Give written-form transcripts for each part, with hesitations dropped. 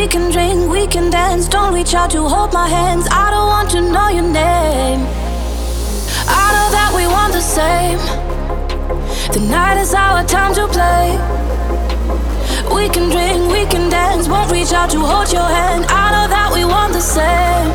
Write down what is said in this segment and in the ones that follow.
can drink, we can dance. Don't reach out to hold my hands. I don't want to know your name. I know that we want the same. The night is our time to play. We can drink, we can dance. Won't reach out to hold your hand. I know that we want the same.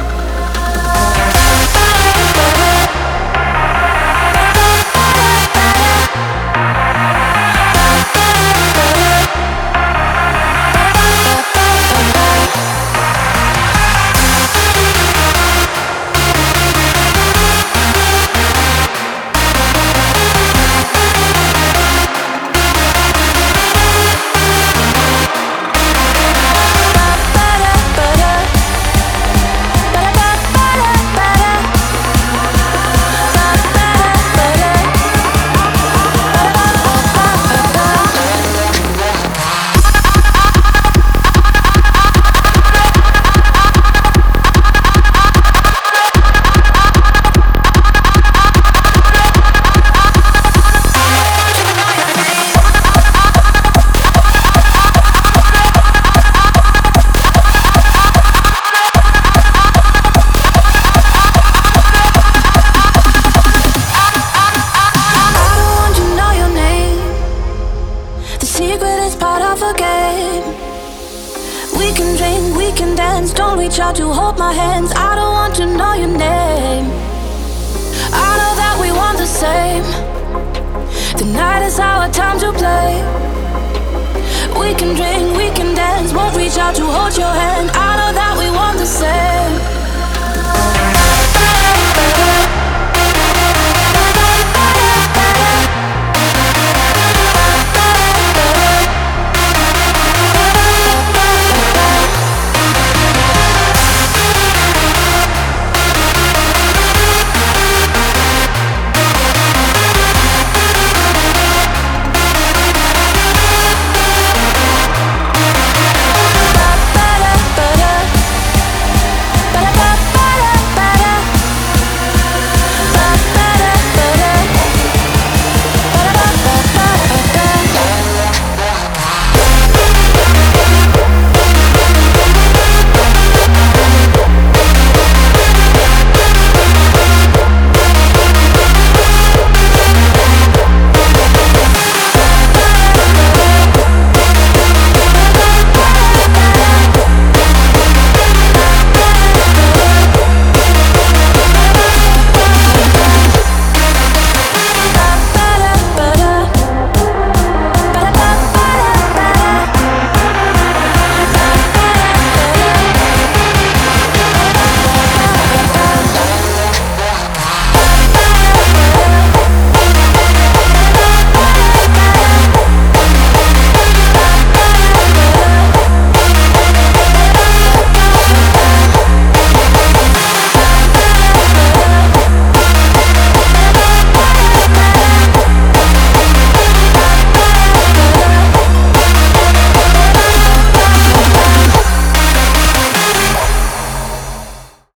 Don't reach out to hold my hands. I don't want to know your name. I know that we want the same. The night is our time to play. We can drink, we can dance. Won't reach out to hold your hand. I know that we want the same.